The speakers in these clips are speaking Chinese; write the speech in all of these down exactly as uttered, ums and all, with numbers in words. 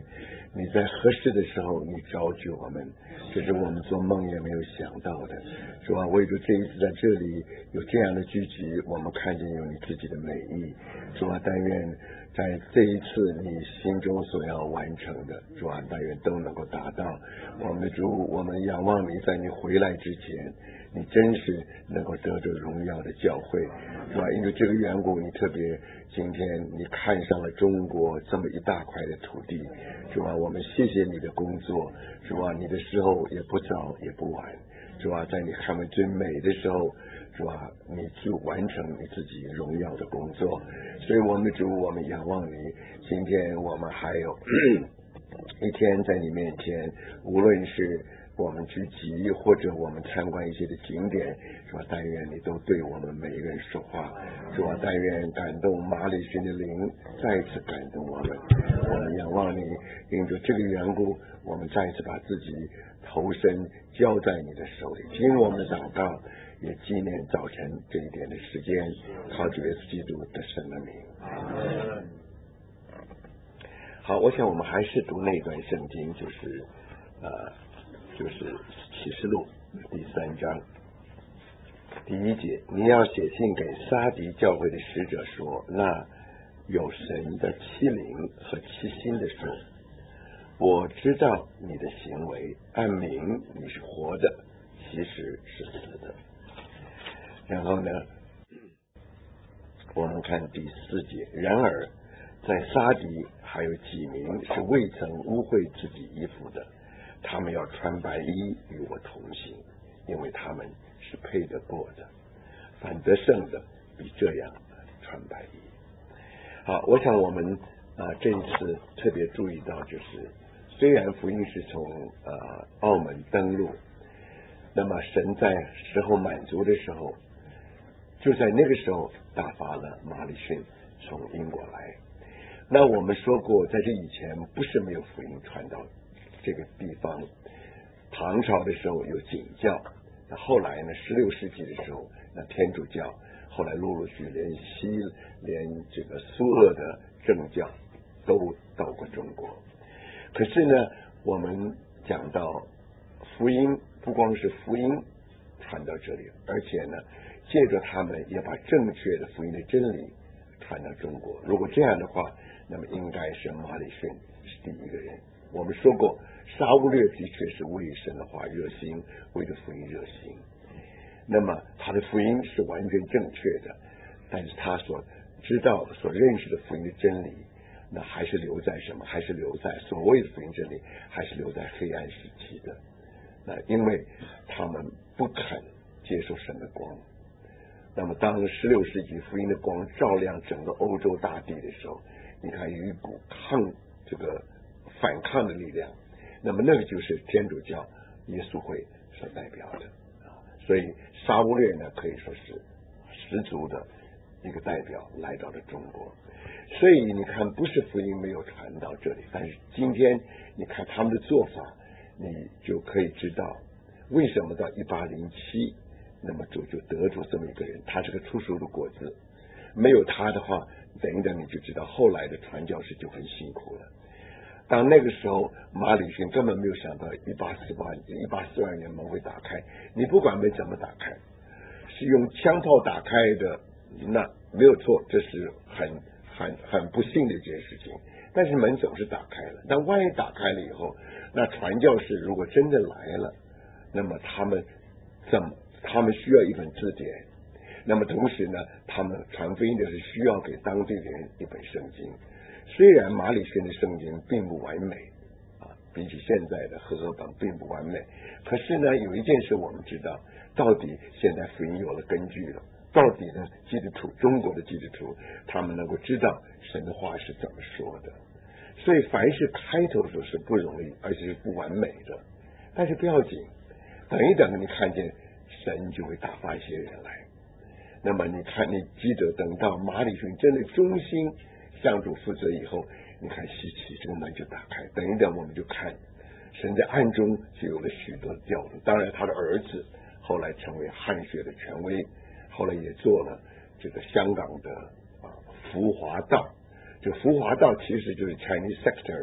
你在合适的时候你召集我们，这是我们做梦也没有想到的。主啊，为着这一次在这里有这样的聚集，我们看见有你自己的美意。主啊，但愿在这一次你心中所要完成的，主啊，但愿都能够达到。我们的主，我们仰望你，在你回来之前，你真是能够得着荣耀的教会，是吧？因为这个缘故，你特别今天你看上了中国这么一大块的土地，是吧？我们谢谢你的工作，是吧？你的时候也不早也不晚，是吧？在你看为最美的时候，是吧？你就完成你自己荣耀的工作。所以我们的主，我们仰望你。今天我们还有一天在你面前，无论是我们聚集或者我们参观一些的景点，是吧？但愿你都对我们每一个人说话，是吧？但愿感动马里逊的灵再次感动我们。我们仰望你，因着这个缘故，我们再次把自己投身交在你的手里，听我们的祷告，也纪念早晨这一点的时间，靠主耶稣基督的圣的名。好，我想我们还是读那段圣经，就是呃，就是启示录第三章第一节，你要写信给撒狄教会的使者说，那有神的欺凌和欺心的说，我知道你的行为，按名你是活的，其实是死的。然后呢，我们看第四节，然而在撒狄还有几名是未曾污秽自己衣服的，他们要穿白衣与我同行，因为他们是配得过的，反得胜的比这样穿白衣。好，我想我们啊、呃、这一次特别注意到，就是虽然福音是从呃澳门登陆，那么神在时候满足的时候，就在那个时候打发了马里逊从英国来。那我们说过，在这以前不是没有福音传到这个地方。唐朝的时候有景教，那后来呢，十六世纪的时候，那天主教，后来陆陆续连西连这个苏俄的正教都到过中国。可是呢，我们讲到福音，不光是福音传到这里，而且呢，借着他们也把正确的福音的真理传到中国。如果这样的话，那么应该是马里逊是第一个人。我们说过，沙乌略的确是为神的话热心，为着福音热心。那么他的福音是完全正确的，但是他所知道、所认识的福音的真理，那还是留在什么？还是留在所谓的福音真理，还是留在黑暗时期的。那因为他们不肯接受神的光。那么当十六世纪福音的光照亮整个欧洲大地的时候，你看有一股抗这个反抗的力量，那么那个就是天主教耶稣会所代表的。所以沙乌略呢可以说是十足的一个代表来到了中国。所以你看，不是福音没有传到这里，但是今天你看他们的做法，你就可以知道为什么到一八零七那么主就得出这么一个人，他是个出熟的果子。没有他的话，等一等你就知道后来的传教士就很辛苦了。当那个时候，马里逊根本没有想到一八四八一八四二年门会打开，你不管门怎么打开，是用枪炮打开的，那没有错，这是很很很不幸的一件事情。但是门总是打开了，但万一打开了以后，那传教士如果真的来了，那么他们怎么他们需要一本字典，那么同时呢，他们传福音的是需要给当地人一本圣经。虽然马里逊的圣经并不完美啊，比起现在的和合本并不完美，可是呢，有一件事我们知道，到底现在福音有了根据了，到底呢，基督徒中国的基督徒他们能够知道神的话是怎么说的。所以凡是开头的时候是不容易，而且是不完美的，但是不要紧，等一等你看见神就会打发一些人来。那么你看，你记得等到马里逊真的忠心向主负责以后，你看西奇这个门就打开。等一等我们就看神在暗中就有了许多的调度。当然他的儿子后来成为汉学的权威，后来也做了这个香港的啊福华道。这福华道其实就是 Chinese Secretary，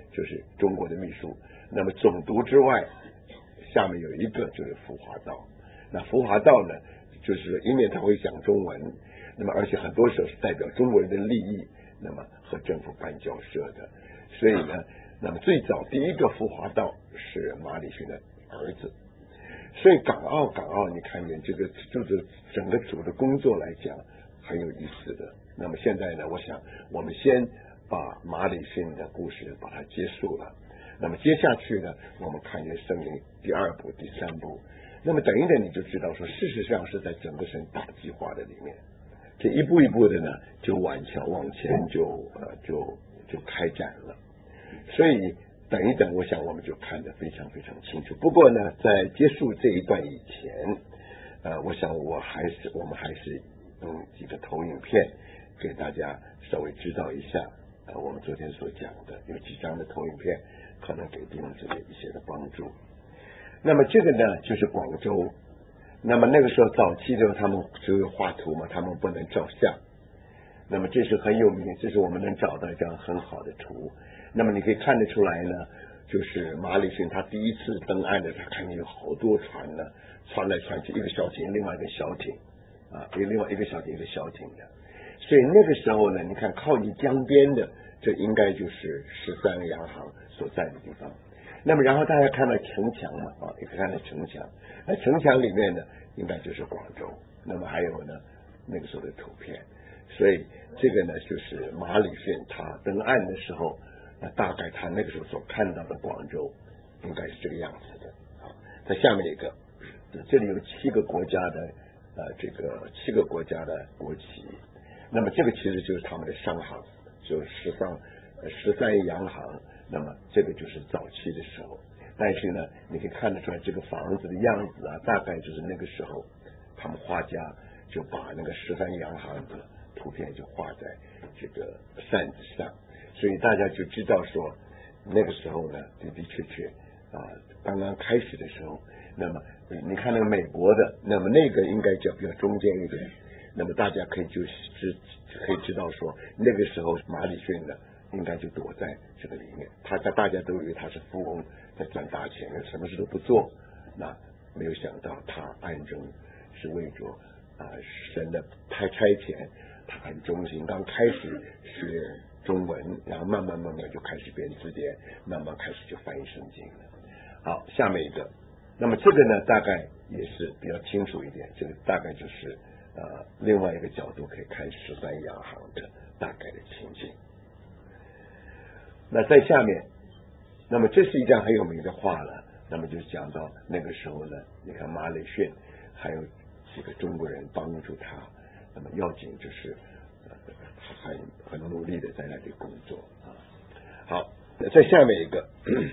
就是中国的秘书。那么总督之外，下面有一个就是服华道。那服华道呢，就是一面他会讲中文，那么而且很多时候是代表中国人的利益，那么和政府办交涉的。所以呢，那么最早第一个服华道是马礼逊的儿子。所以港澳港澳你看见这个就是整个组的工作来讲很有意思的。那么现在呢，我想我们先把马礼逊的故事把它结束了。那么接下去呢，我们看见圣经第二部第三部。那么等一等你就知道说，事实上是在整个神大计划的里面，这一步一步的呢就往前往前就呃就就开展了。所以等一等我想我们就看得非常非常清楚。不过呢，在结束这一段以前，呃我想我还是我们还是用几个投影片给大家稍微知道一下呃我们昨天所讲的有几张的投影片，可能给弟兄姊妹一些的帮助。那么这个呢就是广州。那么那个时候早期的时候他们只有画图嘛，他们不能照相。那么这是很有名，这是我们能找到这样很好的图。那么你可以看得出来呢，就是马礼逊他第一次登岸的，他看见有好多船呢，穿来穿去，一个小艇，另外一个小艇啊，一个另外一个小艇一个小艇的。所以那个时候呢，你看靠近江边的，这应该就是十三个洋行所在的地方。那么然后大家看到城墙嘛，啊，也看到城墙，那城墙里面呢，应该就是广州。那么还有呢，那个时候的图片。所以这个呢，就是马礼逊他登岸的时候，那大概他那个时候所看到的广州，应该是这个样子的。啊，在下面一个，这里有七个国家的呃，这个七个国家的国旗。那么这个其实就是他们的商行，就十三十三亿洋行。那么这个就是早期的时候，但是呢，你可以看得出来这个房子的样子啊，大概就是那个时候，他们画家就把那个十三洋行的图片就画在这个扇子上，所以大家就知道说，那个时候呢，的的确确啊，刚刚开始的时候，那么你看那个美国的，那么那个应该叫比较中间一点，那么大家可以就知可以知道说，那个时候马礼逊呢，应该就躲在这个里面，他大家都以为他是富翁，在赚大钱，什么事都不做。那没有想到他暗中是为着啊神的差差遣，他很忠心。刚开始学中文，然后慢慢慢慢就开始编字典，慢慢开始就翻译圣经了。好，下面一个，那么这个呢，大概也是比较清楚一点，这个大概就是呃另外一个角度可以看十三洋行的大概的情景。那在下面，那么这是一张很有名的画了。那么就讲到那个时候呢，你看马礼逊还有几个中国人帮助他，那么要紧就是呃很很努力的在那里工作啊。好，在下面一个，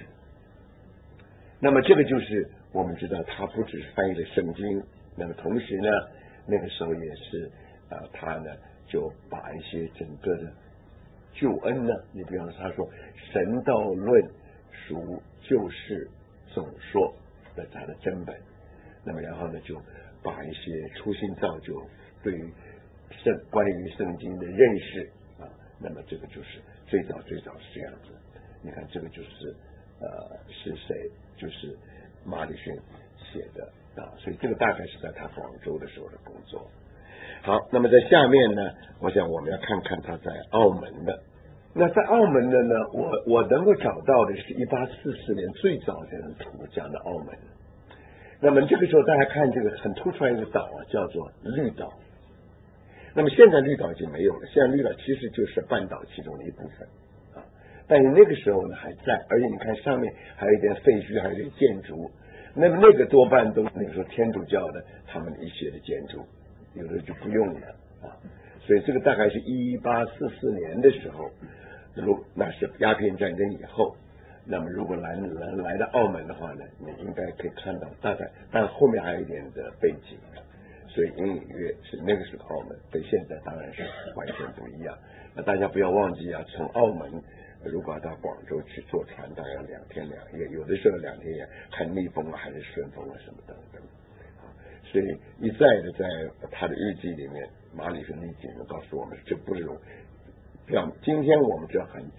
那么这个就是我们知道他不只是翻译了圣经，那么同时呢，那个时候也是啊、呃，他呢就把一些整个的救恩呢，你比方说他说神道论属救世总说的他的真本，那么然后呢就把一些初心造就对于圣关于圣经的认识啊，那么这个就是最早最早是这样子。你看这个就是呃是谁？就是马礼逊写的啊，所以这个大概是在他广州的时候的工作。好，那么在下面呢，我想我们要看看他在澳门的。那在澳门的呢，我我能够找到的是一八四四年最早的人图讲的澳门。那么这个时候大家看这个很突出来一个岛啊，叫做绿岛。那么现在绿岛已经没有了，现在绿岛其实就是半岛其中的一部分啊。但是那个时候呢还在，而且你看上面还有一点废墟，还有一点建筑。那么那个多半都那个时候天主教的他们一些的建筑，有的就不用了啊。所以这个大概是一八四四年的时候，如那是鸦片战争以后。那么如果来来来到澳门的话呢，你应该可以看到大概，但后面还有一点的背景，所以隐隐约是那个时候澳门跟现在当然是完全不一样。那大家不要忘记啊，从澳门如果要到广州去坐船，大概要两天两夜，有的时候两天夜，看逆风啊还是顺风啊什么等等。所以一再的在他的日记里面，马礼逊日记里面告诉我们，这不是表今天我们知道很近，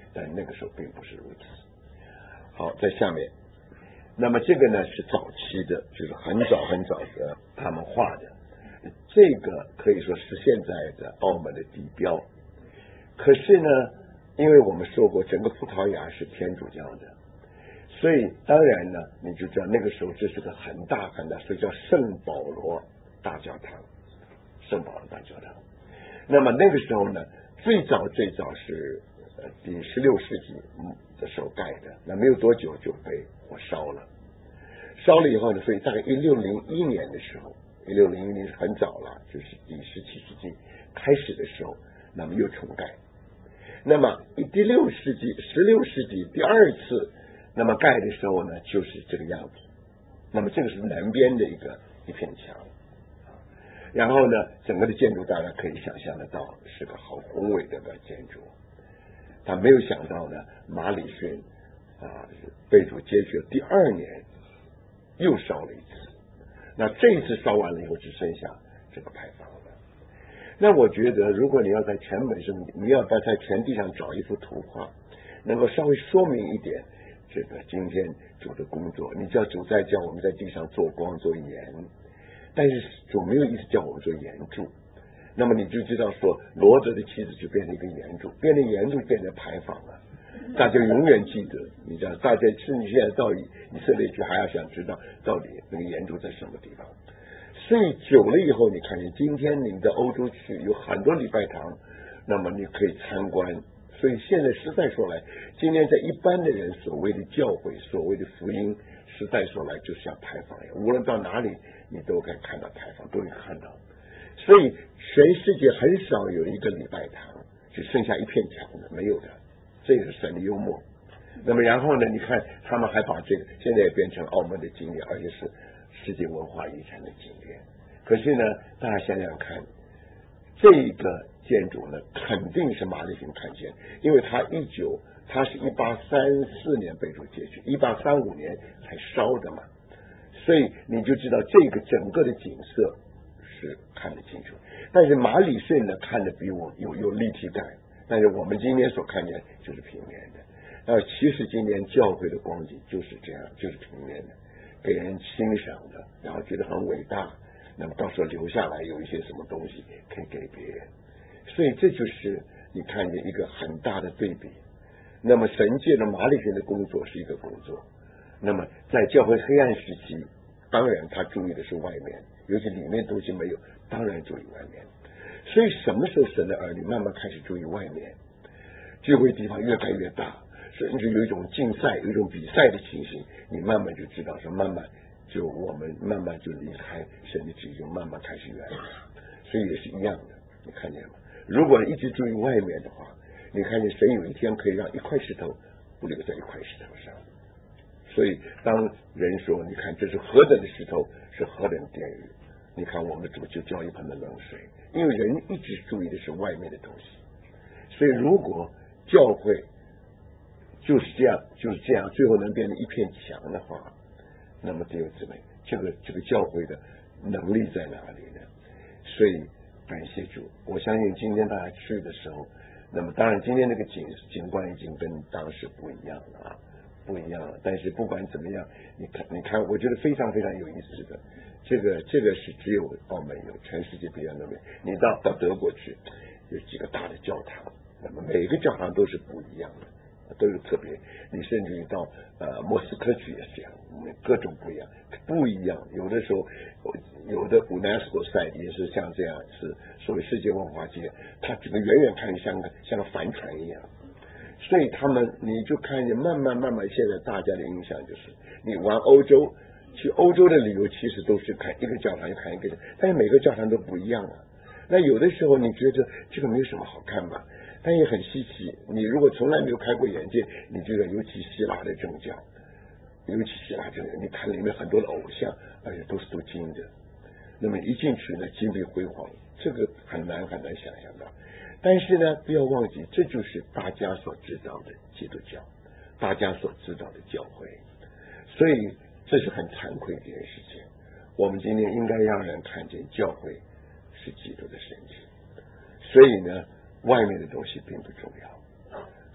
但那个时候并不是如此。好，在下面，那么这个呢是早期的，就是很早很早的他们画的，这个可以说是现在的澳门的地标。可是呢，因为我们说过整个葡萄牙是天主教的，所以当然呢你就知道那个时候这是个很大很大，所以叫圣保罗大教堂，圣保罗大教堂。那么那个时候呢，最早最早是呃第十六世纪的时候盖的，那没有多久就被火烧了。烧了以后呢，所以大概一六零一年的时候，一六零一年是很早了，就是第十七世纪开始的时候，那么又重盖。那么第六世纪、十六世纪第二次那么盖的时候呢，就是这个样子。那么这个是南边的一个一片墙，然后呢，整个的建筑大家可以想象得到，是个好宏伟的个建筑。他没有想到呢，马里逊啊被主接去第二年又烧了一次。那这一次烧完了以后，只剩下这个牌坊了。那我觉得，如果你要在全本上，你要在全地上找一幅图画，能够稍微说明一点这个今天主的工作。你叫主在叫我们在地上做光做盐，但是主没有意思叫我们做盐柱。那么你就知道说，罗德的妻子就变成一个盐柱，变成盐柱变成牌坊了。大家永远记得，你知道，大家是你现在到以色列去，还要想知道到底那个盐柱在什么地方。所以久了以后，你看见今天你到欧洲去有很多礼拜堂，那么你可以参观。所以现在实在说来，今天在一般的人所谓的教会、所谓的福音，实在说来就像牌坊一样，无论到哪里你都可以看到牌坊，都可以看到。所以全世界很少有一个礼拜堂只剩下一片墙的，没有的，这也是神的幽默。那么然后呢，你看他们还把这个现在也变成澳门的景点，而且是世界文化遗产的景点。可是呢，大家想想看，这个建筑呢，肯定是马里逊看见，因为他一九，他是一八三四年被主接去，一八三五年才烧的嘛，所以你就知道这个整个的景色是看得清楚。但是马里逊呢，看得比我有有立体感，但是我们今天所看见就是平面的。呃，其实今天教会的光景就是这样，就是平面的，给人欣赏的，然后觉得很伟大。那么到时候留下来有一些什么东西可以给别人，所以这就是你看见一个很大的对比。那么神界的马里逊的工作是一个工作，那么在教会黑暗时期，当然他注意的是外面，尤其里面东西没有，当然注意外面。所以什么时候神的儿女慢慢开始注意外面，聚会地方越盖越大，甚至有一种竞赛、有一种比赛的情形，你慢慢就知道说，慢慢就我们慢慢就离开神的旨意，就慢慢开始远离。所以也是一样的，你看见吗？如果一直注意外面的话，你看见神有一天可以让一块石头不留在一块石头上。所以当人说你看这是何等的石头，是何等的殿宇，你看我们主就浇一盆的冷水，因为人一直注意的是外面的东西。所以如果教会就是这样就是这样最后能变成一片墙的话，那么弟兄姊妹，这个这个教会的能力在哪里呢？所以感谢主，我相信今天大家去的时候，那么当然今天那个景景观已经跟当时不一样了啊，不一样了。但是不管怎么样，你看你看，我觉得非常非常有意思的，这个这个是只有澳门有，全世界别人都没有。你到到德国去，有几个大的教堂，那么每个教堂都是不一样的，都有特别。你甚至于到呃莫斯科去也是这样，各种不一样，不一样。有的时候有的 UNESCO site 也是像这样，是所谓世界文化街，它整个远远看像个像个帆船一样。所以他们你就看见慢慢慢慢，现在大家的印象就是，你玩欧洲，去欧洲的旅游其实都是看一个教堂就看一个，但是每个教堂都不一样啊。那有的时候你觉得这个没有什么好看吧，但也很稀奇。你如果从来没有开过眼界，你觉得尤其希腊的正教，尤其希腊正教，你看里面很多的偶像，而且都是镀金的。那么一进去呢，金碧辉煌，这个很难很难想象到。但是呢，不要忘记，这就是大家所知道的基督教，大家所知道的教会。所以这是很惭愧的一件事情。我们今天应该让人看见教会是基督的身体。所以呢，外面的东西并不重要。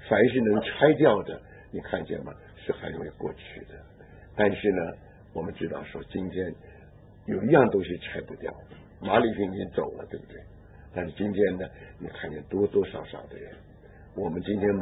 凡是能拆掉的，你看见吗？是还没有过去的。但是呢，我们知道说今天有一样东西拆不掉，马里平已经走了，对不对？但是今天呢，你看见多多少少的人，我们今天